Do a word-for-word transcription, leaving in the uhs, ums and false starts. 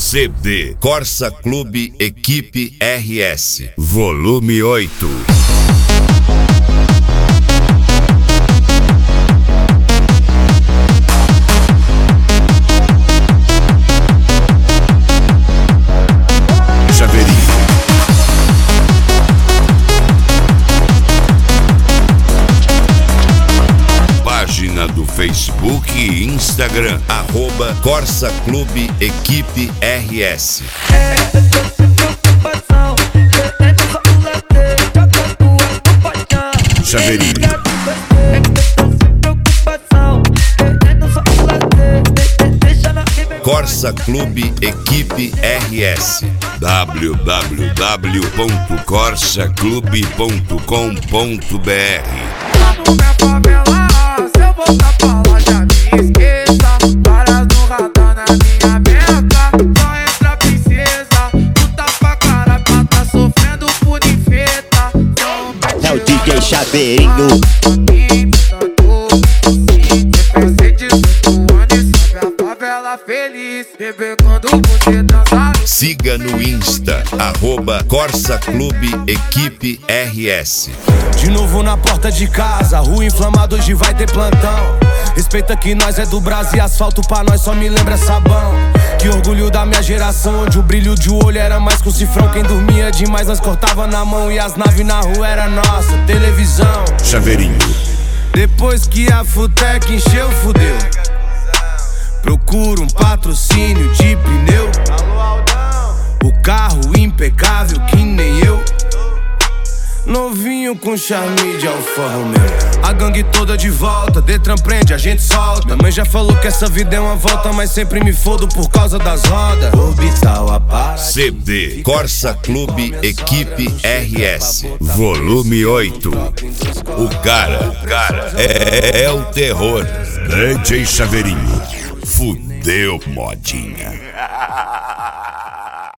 C D Corsa Clube Equipe R S, volume oito. Página do Facebook e Instagram, arroba Corsa Clube Equipe R S. Chaveirinho. Corsa Clube Equipe R S. w w w ponto corsa clube ponto com ponto b r. Volta pra lá, já me esqueça. Várias no radar na minha meta. Só entra princesa, tu tá pra cara, tá sofrendo por infeta. É o D J Chaveirinho. Feliz, bebê, quando você dançar. Siga no Insta, arroba Corsa Clube Equipe R S. De novo na porta de casa, rua inflamada, hoje vai ter plantão. Respeita que nós é do Brasil, asfalto pra nós só me lembra sabão. Que orgulho da minha geração, onde o brilho de olho era mais que um cifrão. Quem dormia demais nós cortava na mão e as naves na rua era nossa televisão. Chaveirinho. Depois que a Futec encheu, fudeu. Procuro um patrocínio de pneu. O carro impecável que nem eu. Novinho com charme de Alfa Romeo. A gangue toda de volta, Detran prende, a gente solta. Mãe já falou que essa vida é uma volta, mas sempre me fodo por causa das rodas. Orbital a para. C D Corsa Clube Equipe R S, volume oito. O cara, o cara é, é o terror. D J Chaveirinho. Fudeu, modinha.